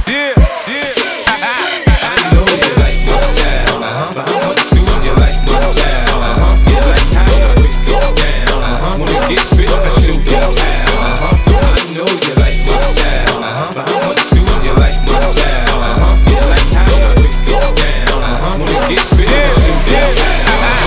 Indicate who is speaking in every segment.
Speaker 1: Yeah, yeah. I know you like my style, but how much do you like my style? You like how you go down. When it gets rich, I show you how. I know you like my style, but how much do you like my style? You like how you go down. When it gets rich, I show you how.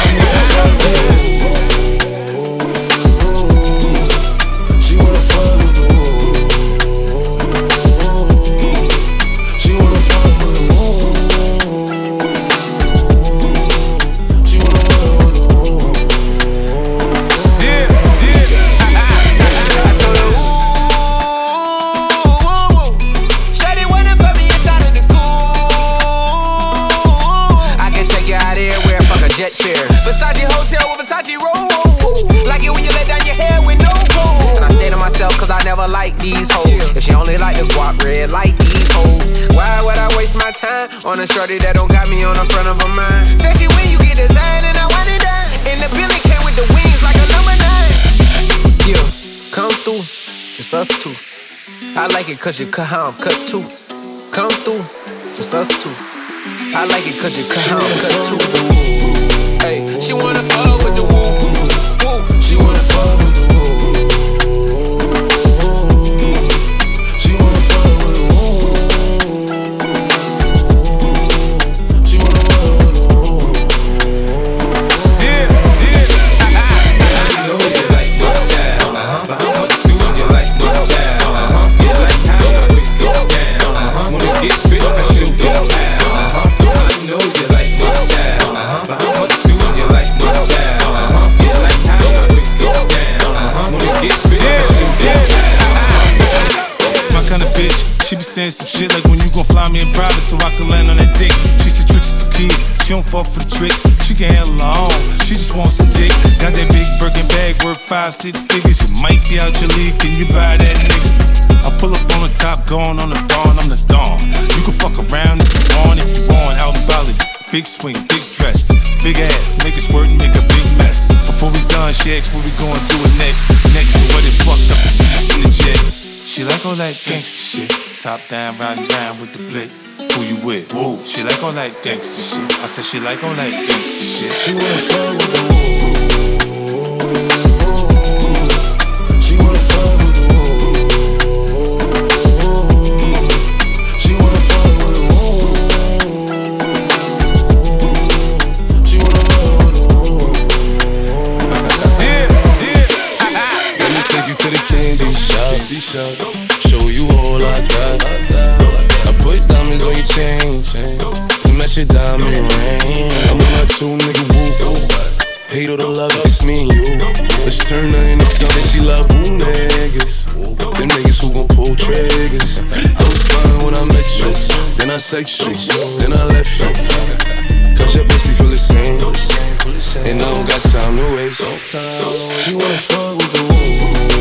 Speaker 2: Jet fare, Versace hotel with Versace roll. Like it when you let down your hair with no comb. And I say to myself, cause I never like these hoes. If she only like the guap red, like these hoes. Why would I waste my time on a shorty that don't got me on the front of her mind? Especially when you get designed and I want it done. And the Billy came with the wings like a number 9. Yeah, come through, it's us two. I like it cause you cut how I'm cut too. Come through, it's us two. I like it cause you cut how I'm cut too. Hey, she wanna fuck with the woo. She wanna fuck with the woo. She wanna fuck with the woo. She wanna fuck with the woo.
Speaker 1: Yeah, yeah. I know you like my style, but how much do you like my style? You like how you go down. When it gets rich, I show you how. I know you like my style, but how much do you like my style? You like how you go down. When it gets rich, I show you how.
Speaker 3: My kind of bitch, she be saying some shit like when you gon' fly me in private so I can land on that dick. She said tricks for kids, she don't fall for the tricks. She can handle her own, she just wants some dick. Got that big Birkin bag worth 5-6 figures. You might be out your league, can you buy that nigga? I pull up on the top, going on the dawn, I'm the dawn. You can fuck around if you want, out in Bali. Big swing, big dress, big ass, make it squirt and make a big mess. Before we done, she asks what we gon' do it next. Next to what it fucked up the seats in the jet. She like all that gangsta shit. Top down, riding around with the blick. Who you with? Woo. She like all that gangsta shit. I said she like all that gangsta shit.
Speaker 2: She wanna fuck with the woo. She wanna fuck with the woo. She wanna fuck with the woo. She wanna fuck with the woo.
Speaker 1: Yeah, yeah.
Speaker 4: Let me take you to the candy shop. Show you all I got. I put diamonds on your chain to match your diamond ring. I'm with my two nigga woo. Paid all the love, it's me and you. Let's turn her into something. She said she love woo niggas. Them niggas who gon' pull triggers. I was fine when I met you. Then I sex you. Then I left you. Cause your pussy feel the same. And I don't got time to waste. She wanna fuck with the woo.